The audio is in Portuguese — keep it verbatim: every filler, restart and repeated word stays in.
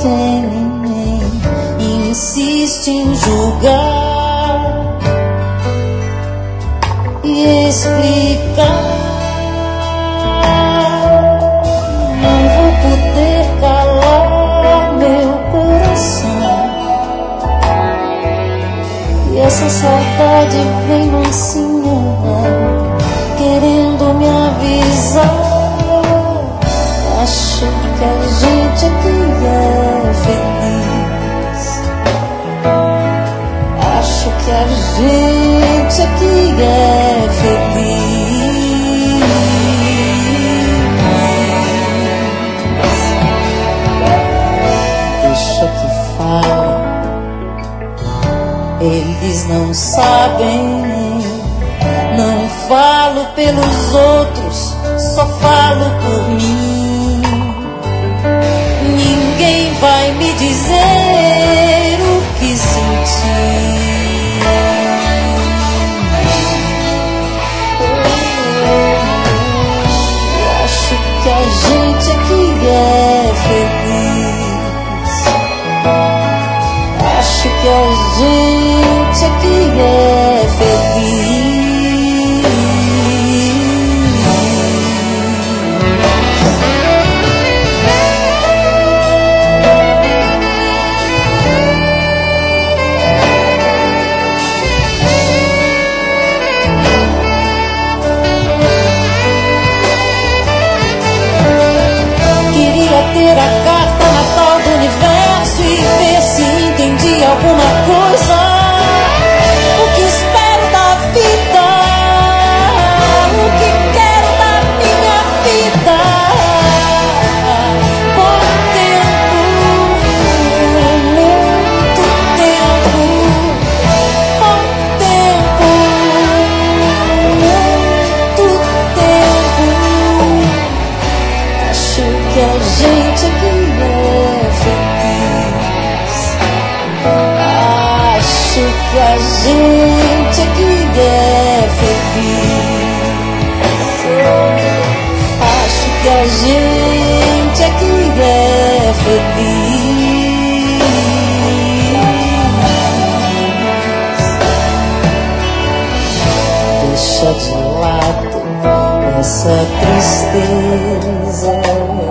quem insiste em julgar e explicar. Não vou poder calar meu coração, e essa saudade vem mansinha, querendo me avisar. Acho que a gente aqui é feliz. Acho que a gente aqui é feliz. Deixa que fale, eles não sabem. Não falo pelos outros, só falo por mim. Ninguém vai me dizer o que sentir. Acho que a gente aqui é feliz. Acho que a gente aqui é feliz. Ter a carta natal do universo e ver se entendi alguma coisa. O que espero da vida, o que quero da minha vida. Por tempo, muito tempo, por tempo, muito tempo. Acho que a gente aqui é feliz. Acho que a gente aqui é feliz. Acho que a gente aqui é feliz. Deixa de lado essa tristeza.